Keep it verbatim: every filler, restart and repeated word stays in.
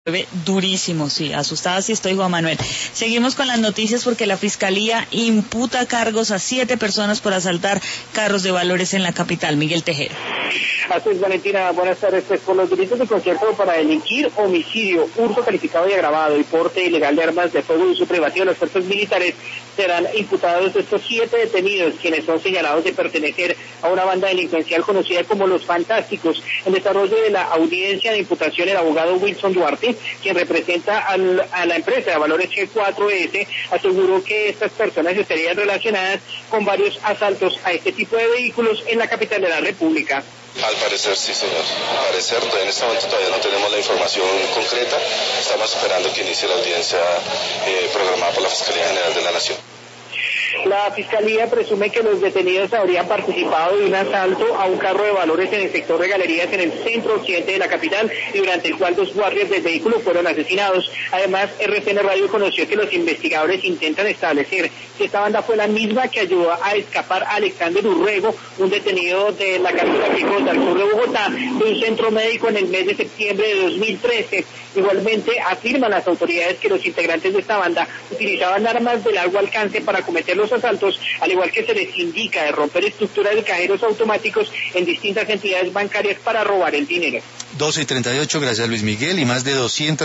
Durísimo, sí, asustada sí estoy, Juan Manuel. Seguimos con las noticias porque la Fiscalía imputa cargos a siete personas por asaltar carros de valores en la capital. Miguel Tejero. Así es, Valentina, buenas tardes. Pues por los delitos de concierto para delinquir, homicidio, hurto calificado y agravado y porte ilegal de armas de fuego y uso privativo de las fuerzas militares, serán imputados estos siete detenidos, quienes son señalados de pertenecer a una banda delincuencial conocida como Los Fantásticos. En desarrollo de la audiencia de imputación, el abogado Wilson Duarte, quien representa al, a la empresa de valores G cuatro S, aseguró que estas personas estarían relacionadas con varios asaltos a este tipo de vehículos en la capital de la República. Al parecer sí, señor. Al parecer, en este momento todavía no tenemos la información concreta. Estamos esperando que inicie la audiencia eh, programada por la Fiscalía General de la Nación. La Fiscalía presume que los detenidos habrían participado de un asalto a un carro de valores en el sector de galerías en el centro occidente de la capital, y durante el cual dos guardias del vehículo fueron asesinados. Además, R C N Radio conoció que los investigadores intentan establecer si esta banda fue la misma que ayudó a escapar a Alexander Urrego, un detenido de la cárcel Picota, al sur de Bogotá, de un centro médico en el mes de septiembre de dos mil trece. Igualmente, afirman las autoridades que los integrantes de esta banda utilizaban armas de largo alcance para cometer los asaltos, al igual que se les indica de romper estructuras de cajeros automáticos en distintas entidades bancarias para robar el dinero. doce y treinta y ocho, gracias Luis Miguel, y más de doscientas